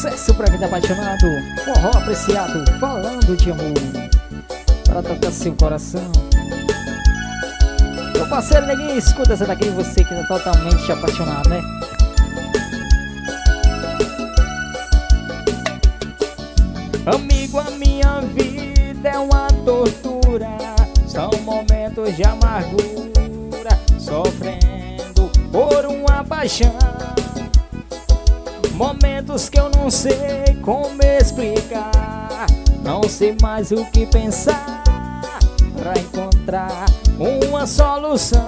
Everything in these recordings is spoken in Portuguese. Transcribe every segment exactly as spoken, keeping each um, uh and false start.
Sucesso pra quem tá apaixonado, forró apreciado, falando de amor, para tocar seu coração. Meu parceiro Neguinho, escuta essa daqui, você que tá totalmente apaixonado, né? Amigo, a minha vida é uma tortura, são momentos de amargura, sofrendo por uma paixão. Momentos que eu não sei como explicar, não sei mais o que pensar pra encontrar uma solução.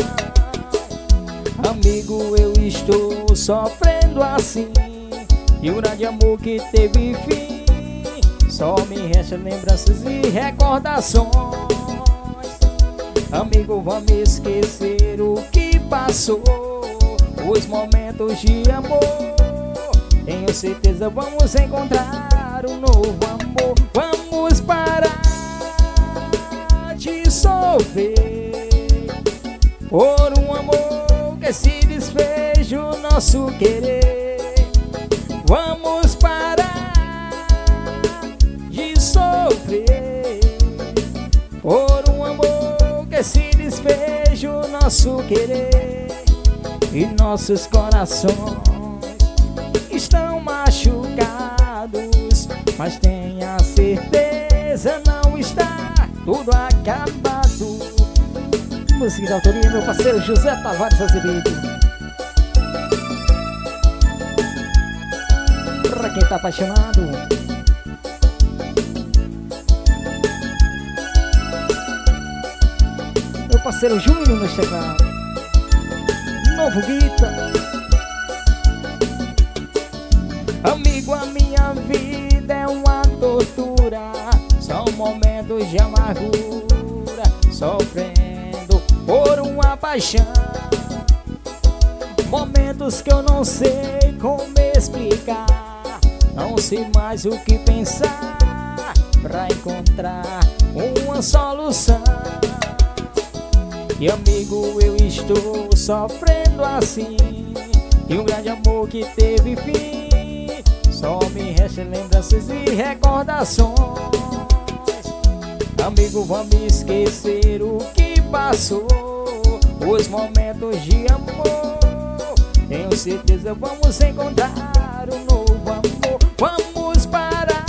Amigo, eu estou sofrendo assim, e o grande amor que teve fim, só me resta lembranças e recordações. Amigo, vamos esquecer o que passou, os momentos de amor. Tenho certeza vamos encontrar um novo amor. Vamos parar de sofrer por um amor que se desfez o nosso querer. Vamos parar de sofrer por um amor que se desfez o nosso querer. E nossos corações estão machucados, mas tenha certeza não está tudo acabado. Música de autoria, meu parceiro José Tavares Azevedo. Pra quem tá apaixonado, meu parceiro Júnior no teclado, Novo Guita. Amigo, a minha vida é uma tortura, são momentos de amargura, sofrendo por uma paixão. Momentos que eu não sei como explicar, não sei mais o que pensar pra encontrar uma solução. E amigo, eu estou sofrendo assim, e um grande amor que teve fim, só me resta lembranças e recordações. Amigo, vamos esquecer o que passou, os momentos de amor. Tenho certeza vamos encontrar um novo amor. Vamos parar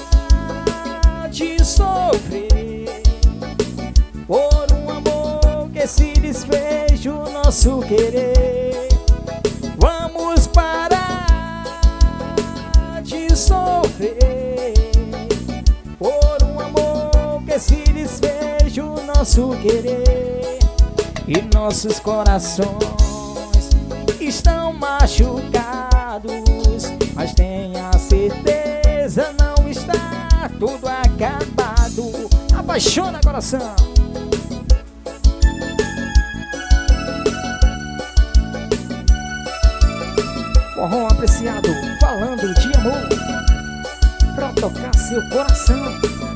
de sofrer por um amor que se desfez o nosso querer. Vamos parar de sofrer por um amor que se desfez o nosso querer. E nossos corações estão machucados, mas tenha certeza não está tudo acabado. Apaixona coração. Forró apreciado, falando de amor, pra tocar seu coração.